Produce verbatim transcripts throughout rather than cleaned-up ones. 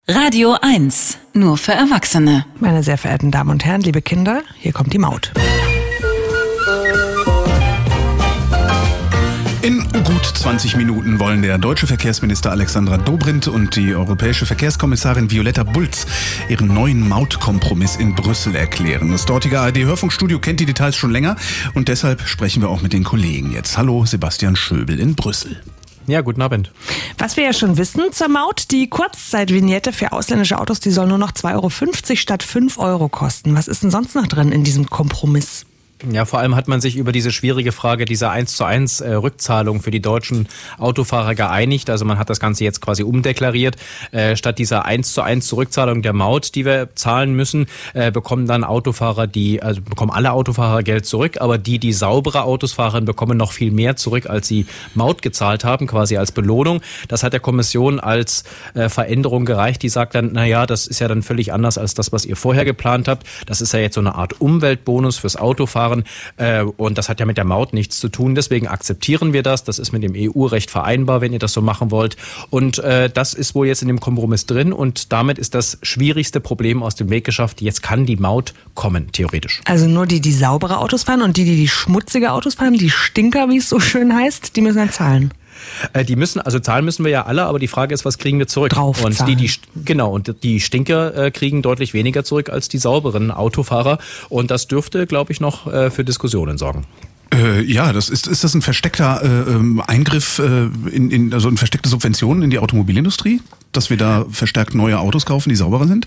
Radio eins, nur für Erwachsene. Meine sehr verehrten Damen und Herren, liebe Kinder, hier kommt die Maut. In gut zwanzig Minuten wollen der deutsche Verkehrsminister Alexander Dobrindt und die europäische Verkehrskommissarin Violetta Bulc ihren neuen Mautkompromiss in Brüssel erklären. Das dortige A R D-Hörfunkstudio kennt die Details schon länger und deshalb sprechen wir auch mit den Kollegen jetzt. Hallo, Sebastian Schöbel in Brüssel. Ja, guten Abend. Was wir ja schon wissen zur Maut, die Kurzzeitvignette für ausländische Autos, die soll nur noch zwei Euro fünfzig statt fünf Euro kosten. Was ist denn sonst noch drin in diesem Kompromiss? Ja, vor allem hat man sich über diese schwierige Frage dieser eins zu eins äh, Rückzahlung für die deutschen Autofahrer geeinigt. Also man hat das Ganze jetzt quasi umdeklariert. Äh, statt dieser eins zu eins Zurückzahlung der Maut, die wir zahlen müssen, äh, bekommen dann Autofahrer, die, also bekommen alle Autofahrer Geld zurück, aber die, die saubere Autos fahren, bekommen noch viel mehr zurück, als sie Maut gezahlt haben, quasi als Belohnung. Das hat der Kommission als äh, Veränderung gereicht. Die sagt dann, na ja, das ist ja dann völlig anders als das, was ihr vorher geplant habt. Das ist ja jetzt so eine Art Umweltbonus fürs Autofahren. Und das hat ja mit der Maut nichts zu tun. Deswegen akzeptieren wir das. Das ist mit dem E U-Recht vereinbar, wenn ihr das so machen wollt. Und äh, das ist wohl jetzt in dem Kompromiss drin. Und damit ist das schwierigste Problem aus dem Weg geschafft. Jetzt kann die Maut kommen, theoretisch. Also nur die, die saubere Autos fahren und die, die die schmutzige Autos fahren, die Stinker, wie es so schön heißt, die müssen dann zahlen. Die müssen, also zahlen müssen wir ja alle, aber die Frage ist, was kriegen wir zurück? Draufzahlen. Und die, die, genau, und die Stinker äh, kriegen deutlich weniger zurück als die sauberen Autofahrer. Und das dürfte, glaube ich, noch äh, für Diskussionen sorgen. Äh, ja, das ist, ist das ein versteckter äh, Eingriff äh, in, in, also eine versteckte Subvention in die Automobilindustrie? Dass wir da verstärkt neue Autos kaufen, die sauberer sind?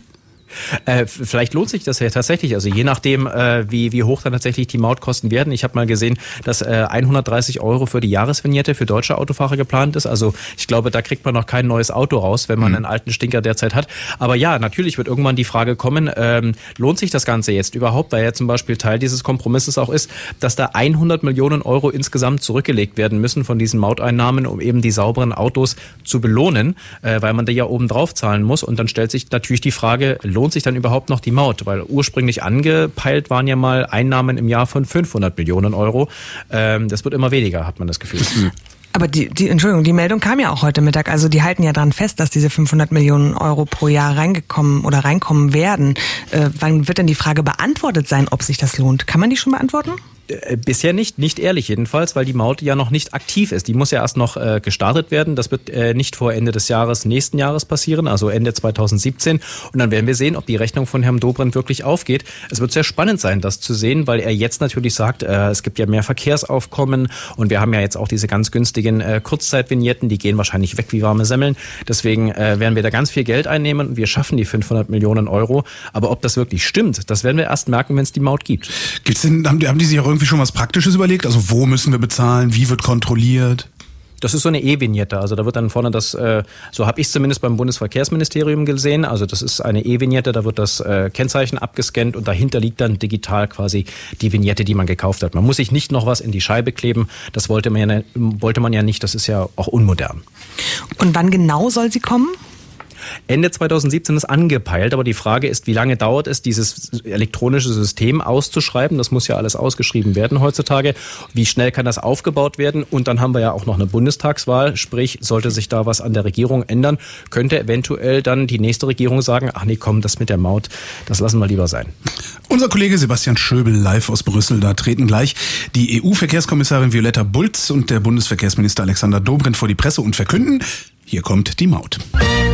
Äh, vielleicht lohnt sich das ja tatsächlich, also je nachdem, äh, wie, wie hoch dann tatsächlich die Mautkosten werden. Ich habe mal gesehen, dass äh, hundertdreißig Euro für die Jahresvignette für deutsche Autofahrer geplant ist. Also ich glaube, da kriegt man noch kein neues Auto raus, wenn man einen alten Stinker derzeit hat. Aber ja, natürlich wird irgendwann die Frage kommen, ähm, lohnt sich das Ganze jetzt überhaupt? Da ja zum Beispiel Teil dieses Kompromisses auch ist, dass da hundert Millionen Euro insgesamt zurückgelegt werden müssen von diesen Mauteinnahmen, um eben die sauberen Autos zu belohnen, äh, weil man da ja oben drauf zahlen muss. Und dann stellt sich natürlich die Frage, lohnt sich dann überhaupt noch die Maut? Weil ursprünglich angepeilt waren ja mal Einnahmen im Jahr von fünfhundert Millionen Euro. Ähm, das wird immer weniger, hat man das Gefühl. Aber die, die, Entschuldigung, die Meldung kam ja auch heute Mittag. Also die halten ja dran fest, dass diese fünfhundert Millionen Euro pro Jahr reingekommen oder reinkommen werden. Äh, wann wird denn die Frage beantwortet sein, ob sich das lohnt? Kann man die schon beantworten? Bisher nicht, nicht ehrlich jedenfalls, weil die Maut ja noch nicht aktiv ist. Die muss ja erst noch äh, gestartet werden. Das wird äh, nicht vor Ende des Jahres, nächsten Jahres passieren, also Ende zweitausendsiebzehn. Und dann werden wir sehen, ob die Rechnung von Herrn Dobrindt wirklich aufgeht. Es wird sehr spannend sein, das zu sehen, weil er jetzt natürlich sagt, äh, es gibt ja mehr Verkehrsaufkommen und wir haben ja jetzt auch diese ganz günstigen äh, Kurzzeitvignetten, die gehen wahrscheinlich weg wie warme Semmeln. Deswegen äh, werden wir da ganz viel Geld einnehmen und wir schaffen die fünfhundert Millionen Euro. Aber ob das wirklich stimmt, das werden wir erst merken, wenn es die Maut gibt. Gibt's denn, haben, haben die sich auch irgendwie schon was Praktisches überlegt? Also wo müssen wir bezahlen? Wie wird kontrolliert? Das ist so eine E-Vignette, also da wird dann vorne das, äh, so habe ich es zumindest beim Bundesverkehrsministerium gesehen, also das ist eine E-Vignette, da wird das äh, Kennzeichen abgescannt und dahinter liegt dann digital quasi die Vignette, die man gekauft hat. Man muss sich nicht noch was in die Scheibe kleben, das wollte man ja, wollte man ja nicht, das ist ja auch unmodern. Und wann genau soll sie kommen? Ende zweitausendsiebzehn ist angepeilt, aber die Frage ist, wie lange dauert es, dieses elektronische System auszuschreiben? Das muss ja alles ausgeschrieben werden heutzutage. Wie schnell kann das aufgebaut werden? Und dann haben wir ja auch noch eine Bundestagswahl, sprich, sollte sich da was an der Regierung ändern, könnte eventuell dann die nächste Regierung sagen, ach nee, komm, das mit der Maut, das lassen wir lieber sein. Unser Kollege Sebastian Schöbel live aus Brüssel, da treten gleich die E U-Verkehrskommissarin Violetta Bulc und der Bundesverkehrsminister Alexander Dobrindt vor die Presse und verkünden, hier kommt die Maut.